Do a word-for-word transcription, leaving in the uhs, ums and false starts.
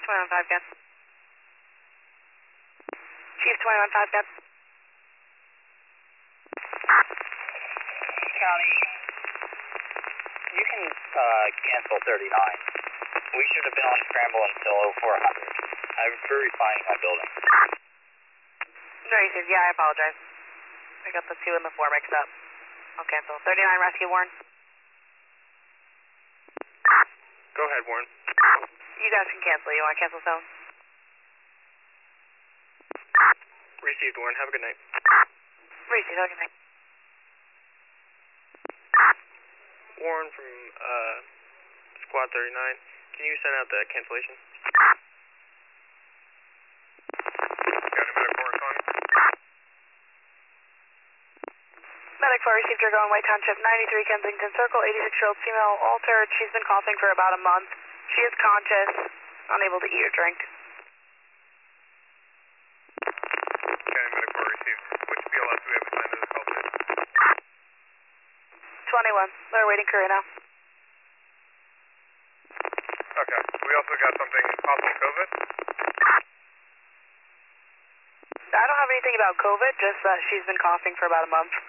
twenty-one five, Ken. Chief twenty-one five, Ken. County, you can uh, cancel thirty-nine. We should have been on scramble until oh four hundred. I'm purifying my building. No, he says, yeah, I apologize. I got the two and the four mixed up. I'll cancel. thirty-nine, rescue Warren. Go ahead, Warren. You guys can cancel. You want to cancel zone? Received, Warren. Have a good night. Received. Okay, night. Warren from uh, Squad thirty-nine. Can you send out the cancellation? Got a medic for calling? Medic four received her going White Township, ninety-three Kensington Circle, eighty-six-year-old female altered. She's been coughing for about a month. She is conscious, unable to eat or drink. County medic four received. Which B L S do we have assigned to this call, please? twenty-one. They're waiting crew right now. Okay. We also got something possible COVID. I don't have anything about COVID, just that she's been coughing for about a month.